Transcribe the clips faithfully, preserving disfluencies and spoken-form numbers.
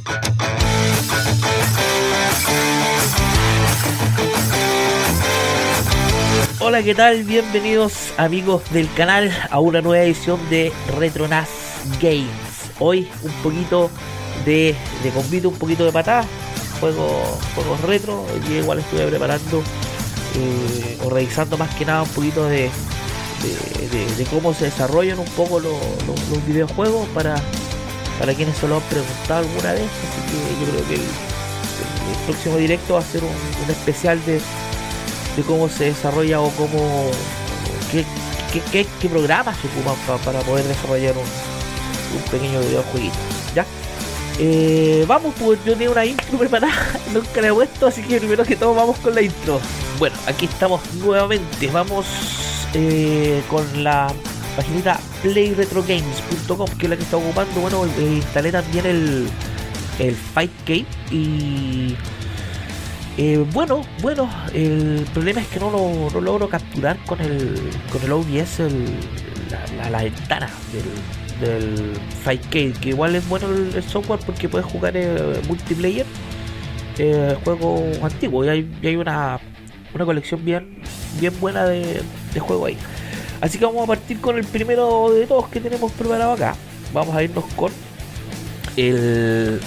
Hola, ¿qué tal? Bienvenidos amigos del canal a una nueva edición de Retronaz Games. Hoy un poquito de, de convito, un poquito de patada, juegos, juegos retro. Hoy igual estuve preparando eh, o revisando más que nada un poquito de, de, de, de cómo se desarrollan un poco los, los, los videojuegos para, para quienes se lo han preguntado alguna vez. Así que yo creo que el, el, el próximo directo va a ser un, un especial de de cómo se desarrolla o cómo qué, qué, qué, qué programas se ocupan pa, para poder desarrollar un, un pequeño videojueguito. ¿Ya? Eh, vamos, pues yo tengo una intro preparada, nunca la he puesto, así que primero que todo vamos con la intro. Bueno, aquí estamos nuevamente, vamos eh, con la paginita play retro games punto com, que es la que está ocupando. Bueno, eh, instalé también el, el five K y... Eh, bueno, bueno, el problema es que no lo no logro capturar con el con el O B S el, la, la, la ventana del, del five K, que igual es bueno el, el software porque puedes jugar eh, multiplayer, eh, juego antiguo, y hay, y hay una, una colección bien bien buena de, de juegos ahí. Así que vamos a partir con el primero de todos que tenemos preparado acá. Vamos a irnos con el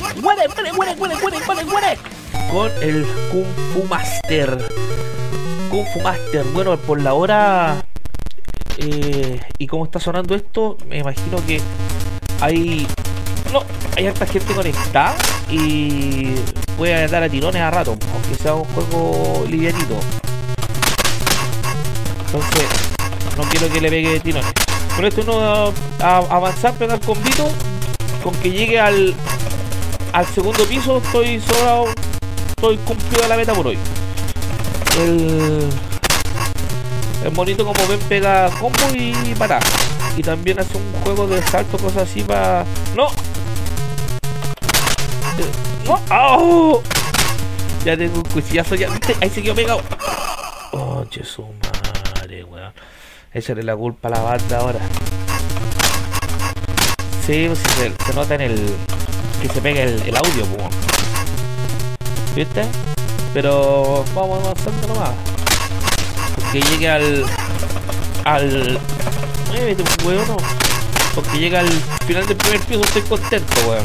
con el Kung Fu Master. Kung Fu Master, bueno, por la hora eh, y como está sonando esto, me imagino que hay no, hay harta gente conectada y puede dar a tirones a rato, aunque sea un juego livianito. Entonces no quiero que le pegue de tirones. Con esto uno a, a avanzar, pegar combito, con que llegue al al segundo piso estoy sobrado. Estoy cumplido la meta por hoy. El, el monito, como ven, pega combo y para. Y también hace un juego de salto, cosas así para... ¡No! ¡No! ¡Oh! Ya tengo un cuchillazo, ya. ¿Viste? Ahí se quedó pegado. Oh, Jesús madre, weón. Échale la culpa a la banda ahora. Sí, pues se, se nota en el... que se pega el, el audio, weón. ¿Viste? Pero vamos avanzando nomás. Porque llegue al... Al... Muévete, weón, no. Porque llega al final del primer piso, estoy contento, weón.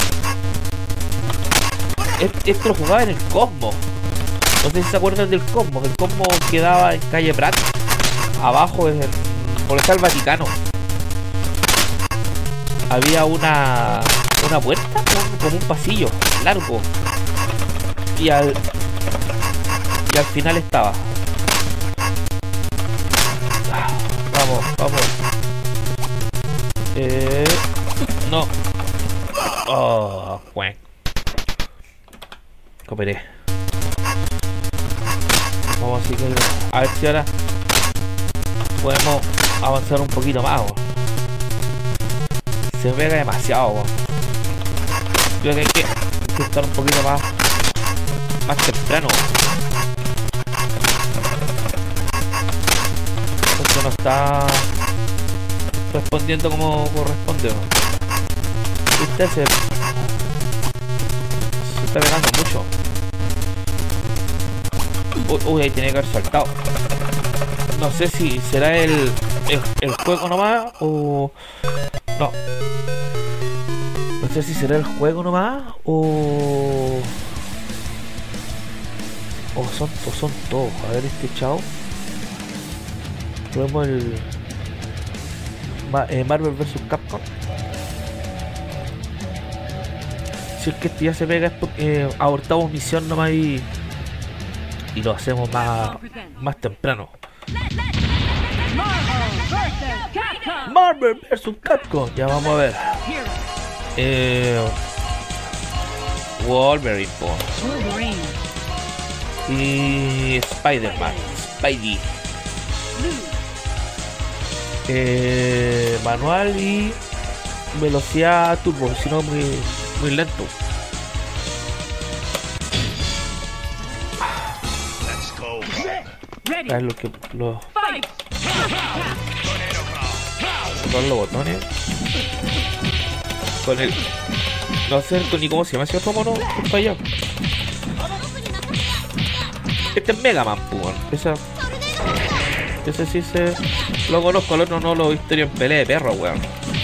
Esto lo jugaba en el Cosmos. No sé si se acuerdan del Cosmos. El Cosmos quedaba en calle Prat. Abajo, en el... por estar el Vaticano. Había una... Una puerta, como un pasillo largo. Y al y al final estaba. Ah, vamos, vamos. Eh, no. Oh, bueno. Cooperé. Vamos a seguir. A ver si ahora podemos avanzar un poquito más. Bo. Se pega demasiado. Bo. Creo que hay que, hay que estar un poquito más más temprano. Esto no está respondiendo como corresponde, ¿no? Este se, se está pegando mucho. Uy, uy, ahí tiene que haber saltado. No sé si será el, el, el juego nomás o... No. No sé si será el juego nomás o... O son, o son todos. A ver este chao. Vemos el Ma eh, Marvel versus. Capcom. Si es que este ya se pega es porque eh, abortamos misión nomás y, y lo hacemos más, más temprano. Marvel versus. Capcom. Ya vamos a ver. Eh, Wolverine, po. Y Spider-Man, Spidey. Eh, manual y velocidad turbo, si no muy, muy lento. A ver lo que lo, con los botones. Con el No sé ni cómo se llama ese otro mono. Para allá. Este es Mega Man, pues. Esa... Ese sí se... Lo conozco, el otro no lo he visto en pelea de perro, weón.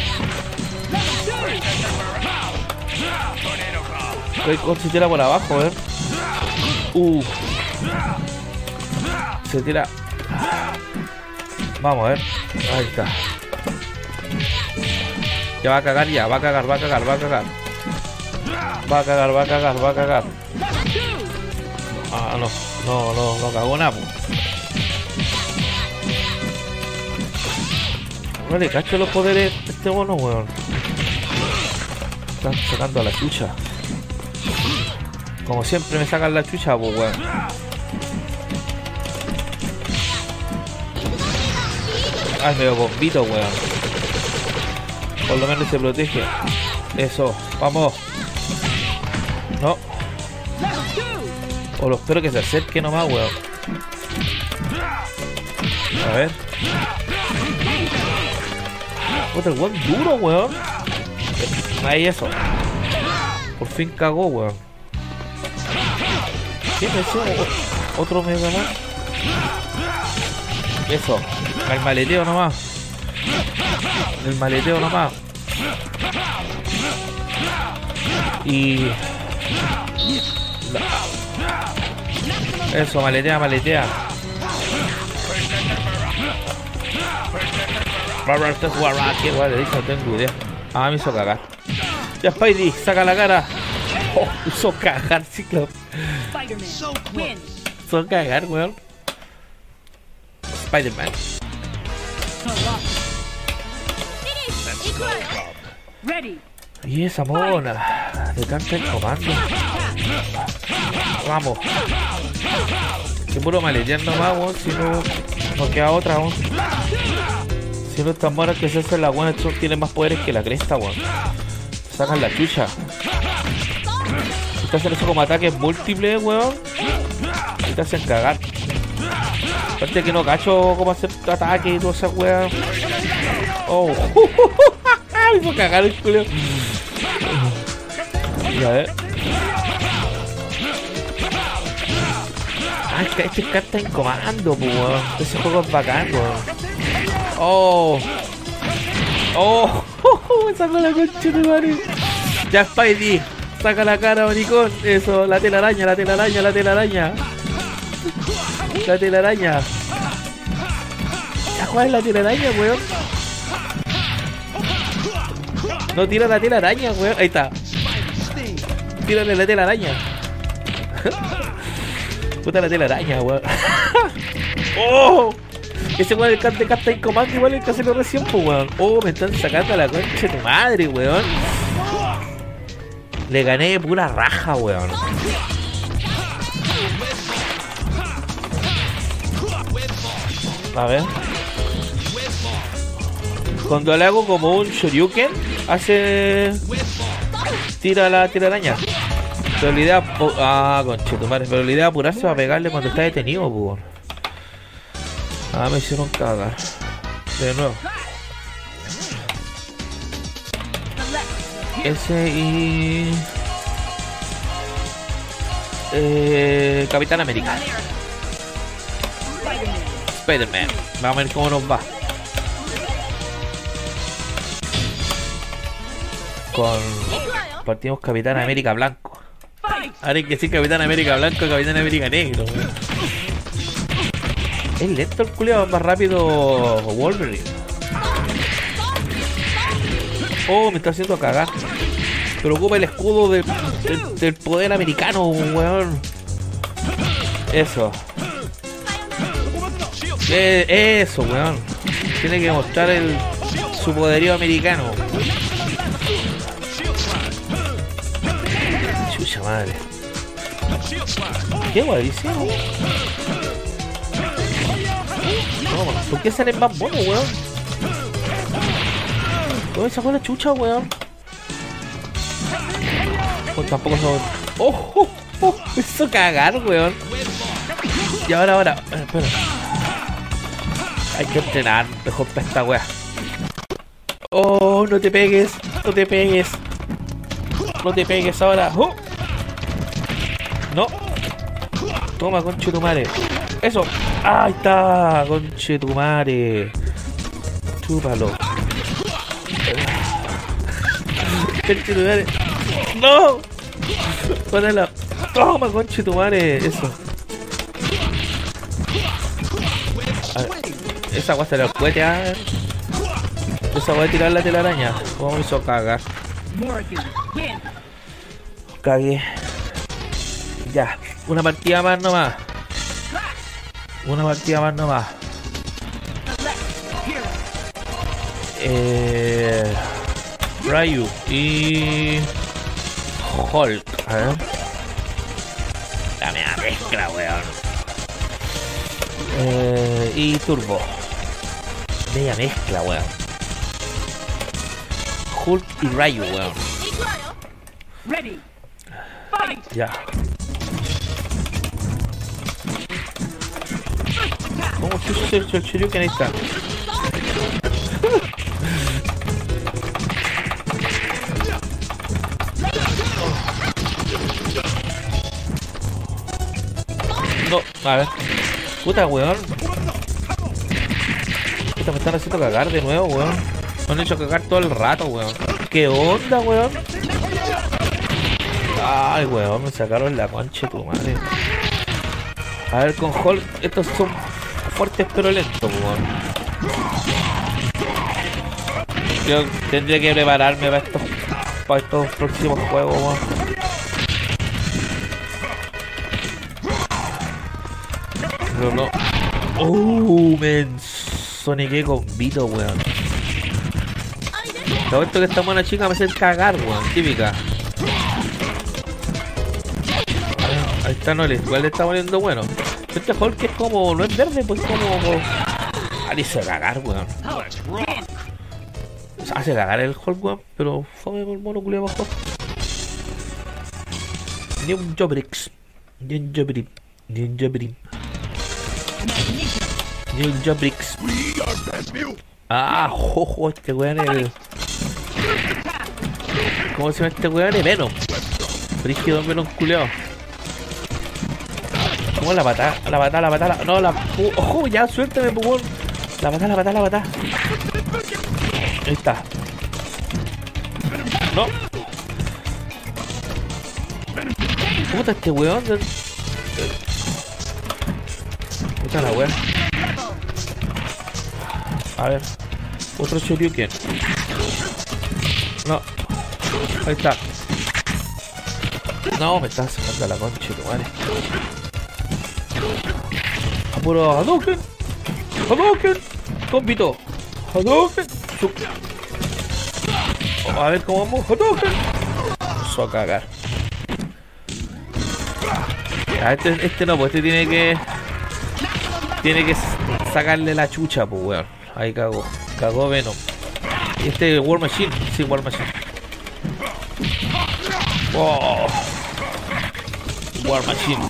Se tira por abajo, eh. Uh. Se tira. Vamos a ver. Ahí está. Ya va a cagar, ya. Va a cagar, va a cagar, va a cagar. Va a cagar, va a cagar, va a cagar. Ah, no. No, no, no cagó nada, pues. No le cacho los poderes a este mono, weón. Están sacando a la chucha. Como siempre me sacan la chucha, pues, weón. Ay, medio bombito, weón. Por lo menos se protege. Eso, vamos. No. O lo espero que se acerque nomás, weón. A ver. Otro weón duro, weón. Ahí eso. Por fin cagó, weón. ¿Qué me hizo? Otro Mega Man. Eso. El maleteo nomás. El maleteo nomás. Y... Eso, maletea, maletea. ¿Qué guay le dice? No tengo idea. Ah, me hizo cagar. Ya Spidey, saca la cara. Oh, hizo cagar, Ciclope. Hizo cagar, weón. Spider-Man. Y esa mona de tanta el comando. Vamos. Que puro maletear nomás, weón. Si no, no queda otra, weón. Si no están monas que se hacen la buena, estos tienen más poderes que la cresta, weón. Sacan la chucha. Te hacen eso como ataques múltiples, weón. Y te hacen cagar. Aparte que no cacho cómo hacer ataques y todas esas weas. Oh. Me hizo cagar el culo. Y a ver. Ah, es que este carta en comando, pues, weón. Ese juego es bacán, weón. Oh. Oh. Me sacó la concha de madre. Ya Spidey. Saca la cara, maricón. Eso, la telaraña, la telaraña, la telaraña. La telaraña. ¿Cuál es la telaraña, weón? No, tira la telaraña, weón. Ahí está. Tírale la telaraña. Puta la telaraña, weón. ¡Oh! Ese weón el cante casta en comando igual el que hace lo recién, pues, weón. Oh, me están sacando la concha de tu madre, weón. Le gané de pura raja, weón. A ver. Cuando le hago como un shoryuken, hace... Tira la telaraña. Pero la idea... Ah, conchetumare. Pero la idea de apurarse va a pegarle cuando está detenido, weón. Ah, me hicieron cagar. De nuevo. Ese y... Eh, Capitán América. Spider-Man. Vamos a ver cómo nos va. Con... Partimos Capitán América Blanco. Ahora hay que decir Capitán América Blanco y Capitán América Negro. Es lento el culiao, más rápido Wolverine. Oh, me está haciendo cagar. Pero ocupa el escudo de, de, del poder americano, weón. Eso. Eh, eso, weón. Tiene que mostrar el, su poderío americano. Chucha madre. ¿Qué guadísimo? No, ¿por qué salen más monos, weón? ¿Dónde sacó la chucha, weón? Pues tampoco son... ¡Oh! ¡Oh! ¡Oh! Me hizo cagar, weón. Y ahora, ahora... Espera. Hay que entrenar mejor para esta weá. ¡Oh! No te pegues. No te pegues. No te pegues ahora. ¡Oh! No. Toma, conchetumare. Eso. Ahí está, conchetumare. Chúpalo. Conchetumare. No. Ponela. Toma, conchetumare. Eso. A ver. Esa agua será el cohete, ¿eh? Esa voy a tirar la telaraña. ¿Cómo me hizo cagar? Cagué. Ya, una partida más nomás. Una partida más nomás. Eh, Ryu y Hulk. A ver. Dame la mezcla, weón. Eh, y Turbo. Media mezcla, weón. Hulk y Ryu, weón. Ya. ¿Cómo se hizo el Shoryuken? Ahí está. No, a ver. Puta, weón. Puta, me están haciendo cagar de nuevo, weón. Me han hecho cagar todo el rato, weón. ¿Qué onda, weón? Ay, weón, me sacaron la concha de tu madre. A ver, con Hulk, estos son fuertes pero lentos, weón. Yo tendría que prepararme para estos, para estos próximos juegos, weón. Pero no. Uh, men, soniqué con Vito, weón. Todo esto que esta buena chica me hace cagar, weón, típica. Ahí está, no le, igual le está poniendo bueno. Este Hulk es como, no es verde, pues como... Ah, le hizo cagar, weón. O sea, hace cagar el Hulk, weón, pero fome con el mono culiao mejor. Ni un Jobrix. Ni un Jobrix. Ni un Jobrix. Ni un Jobrix. Ah, jojo, este weón es el... ¿Cómo se llama este weón? Es Venom. Brígido Venom culiao. ¿Cómo la patada? La patada, la patada, la... No, la... ¡Ojo! Ya, suéltame, pugón. La patada, la patada, la patada. Ahí está. No. ¿Cómo está este weón? Puta la weón. A ver. Otro Shoryuken. No. Ahí está. No, me están sacando la concha, tu madre. Apuro Hadouken. Hadouken. Compito. Hadouken. Oh, a ver cómo vamos. Hadouken. Eso a cagar. Ya, este, este no, pues este tiene que... Tiene que sacarle la chucha, pues weón. Ahí cagó. Cagó Venom. Y este es War Machine. Sí, War Machine. Oh. War Machine.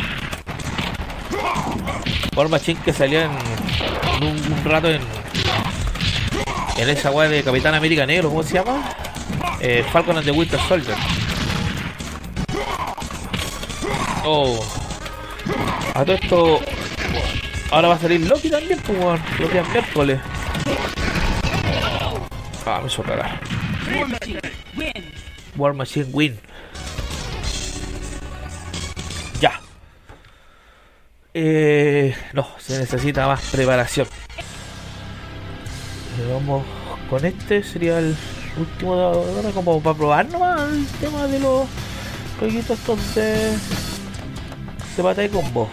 War Machine que salió en, en un, un rato en en esa weá de Capitán América Negro, ¿cómo se llama? Eh, Falcon and the Winter Soldier. Oh. A todo esto ahora va a salir Loki también, pues weón. Loki es miércoles. Ah, me hizo cagar. War Machine win. Ya. Eh, no, se necesita más preparación. Eh, vamos con este, sería el último de ahora, como para probar nomás el tema de los jueguitos estos de, de batalla de combo.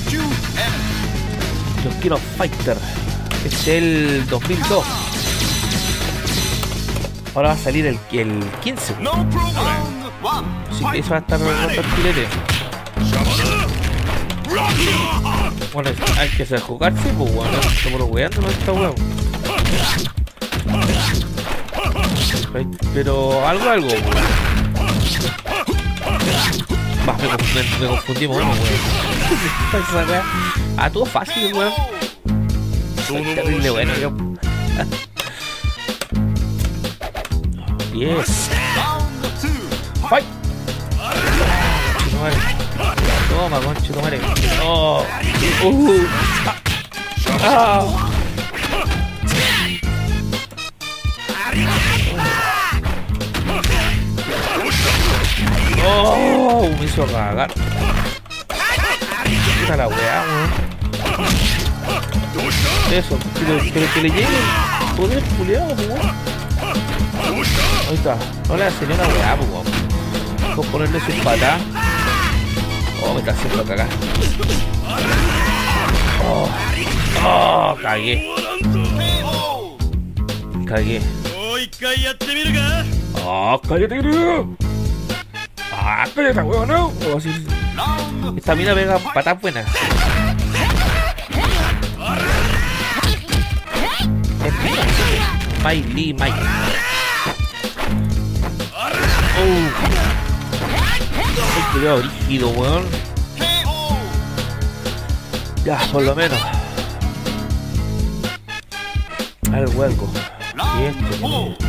Los King of Fighter. Este es el dos mil dos. Ahora va a salir el, el quince. Así que eso va a estar roto el filete. Bueno, hay que saber jugarse, pues bueno, estamos weando, no está weón. Pero algo, algo, weón. Bah, me, me, me confundimos, bueno, weón. Ah, todo fácil, weón. Soy terrible bueno, yo. Yes. ¡Fight! Conchetumare. Toma, conchetumare. ¡Oh! ¡Uh! ¡Ah! ¡Oh! Me hizo cagar. Puta la weá, weón. Eso, pero, pero que le llegue el poder culiado, weón. Ahí está. No le hace ni una weá, weón. Con ponerle su patada. Oh, me está haciendo cagar. Oh, oh, cagué. Cagué. Oh, cállate, gringo. Ah, cállate, weón, no. Oh, sí. Esta mina pega patas buenas. Mai Li Mai. Oh. Ay, cuidado, rígido, weón. Ya, por lo menos. Al hueco. Y este.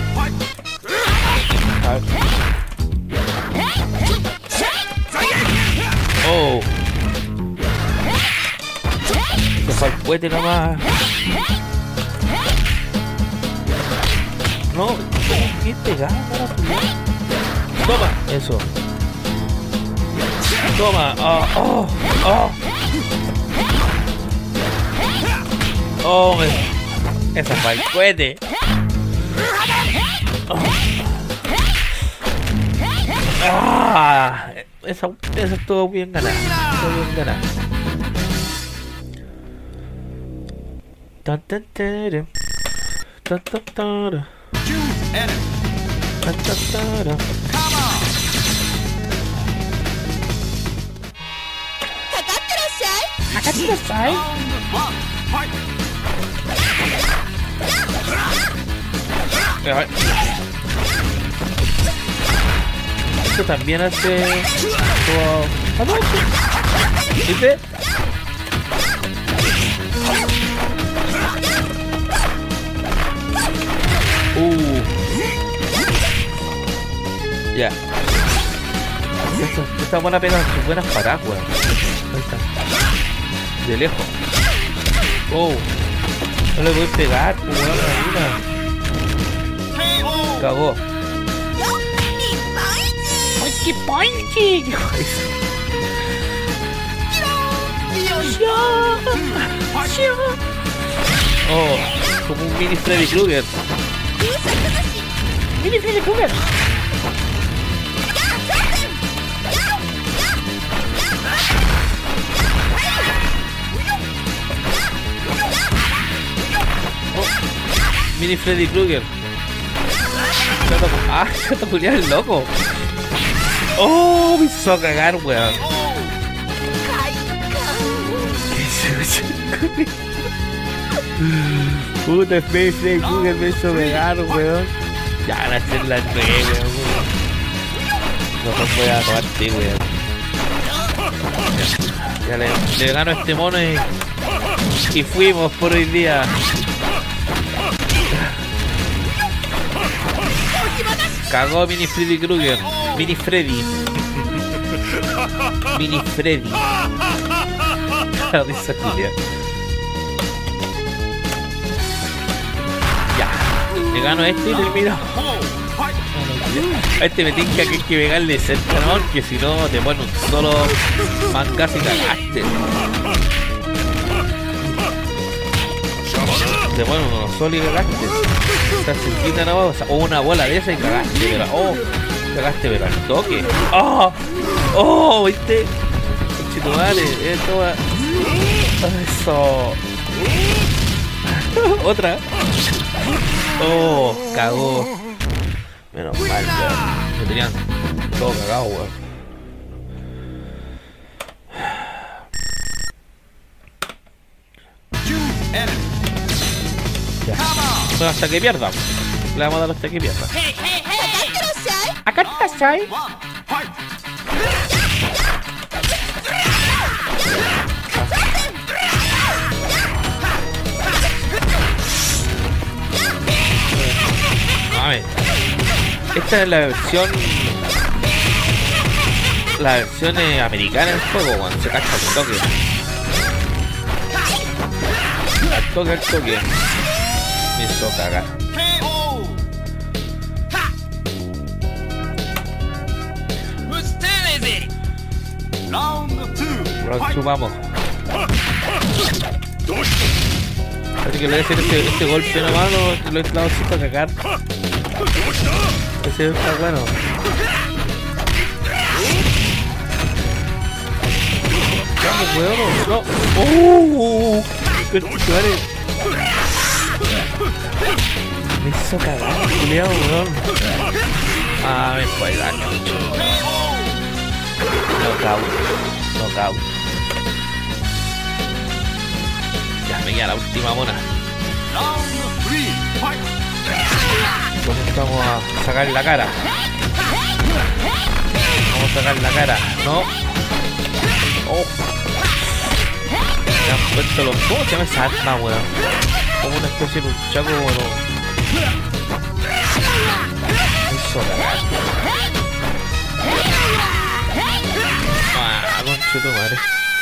A ver. Oh. Se fue el cohete nomás. No, ¿qué pegada para pular? Toma, eso. Toma, oh, oh, oh. Oh, me... esa fue el cohete. Oh. Ah, esa, esa estuvo bien ganada. Estuvo bien ganada. Tan tan tan tan tan tan. Esto también hace... ¿Viste? Uh. Ya. Esto, esta buena pega sus buenas patadas, weón. Ahí está. De lejos. Oh. No le voy a pegar, weón, la mina. Cagó. ¡Ay, qué punky! Dijo eso. Oh, como un mini Freddy Krueger. Mini Freddy Krueger. Oh, mini Freddy Krueger. Ah, chato Julián el loco. Oh, me hizo cagar, weón. Puta, Freddy Krueger me hizo cagar, weón. Ya van a hacer la entrega, weón. No se puede tomarte, weón. Ya le, le gano a este mono y, y fuimos por hoy día. Cagó Mini Freddy Krueger. Mini Freddy. Mini Freddy. La risa Julia. Ya. Le gano a este y termino. A este me tinca que hay que pegarle cerca, ¿no? Que si no te pone un solo mangazo y cagaste. Te pone uno solo y cagaste. Estás cerquita, ¿no? O, sea, o una bola de esa y cagaste, pero oh, cagaste pero al toque. Oh, oh, viste. Chitumare, esto va. Eso. Otra. Oh, cagó. Menos mal, weón. Me tenían todo cagado, weón. Ya. Bueno, hasta que pierda. Le vamos a dar hasta que pierda. Acá está, ¿sabes? A ver. Esta es la versión la versión eh, americana del juego, weón. Se cacha al toque. Al toque, al toque. Me hizo cagar. Round two, vamos. Así que le voy a hacer este, este golpe nomás, lo, lo he clavado así para cagar. Ese está bueno. Vamos, weón, no. ¡Oh! ¡Qué chuchare! Me hizo cagar, culiao, weón. Ah, me fue el daño. Knockout. Knockout. Ya me queda la última mona. Vamos a sacar la cara. Vamos a sacar la cara. No. Oh. Me han puesto los... ¿Cómo se llama esa arma, weón? Como una especie de un chaco, bueno. Me hizo cagar. Ah, conche tu madre.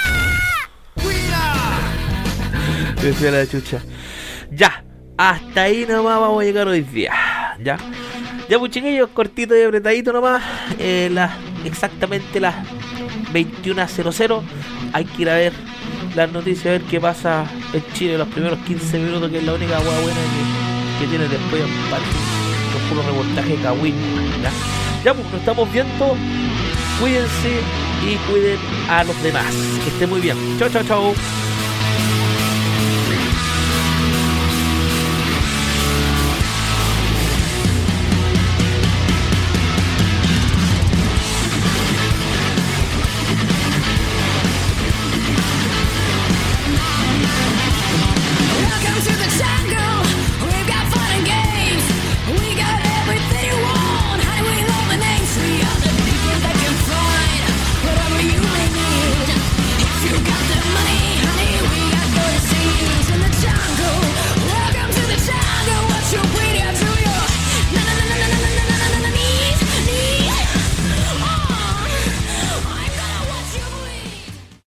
Decía la chucha. Ya, hasta ahí nomás vamos a llegar hoy día. Ya, ya pues chiquillos, cortito y apretadito nomás. eh, las, Exactamente las veintiuna cero cero. Hay que ir a ver las noticias, a ver qué pasa en Chile los primeros quince minutos, que es la única hueá buena que, que tiene después los puros reportajes Kawin. Ya, ya pues nos estamos viendo. Cuídense y cuiden a los demás. Que estén muy bien. Chau, chau, chau.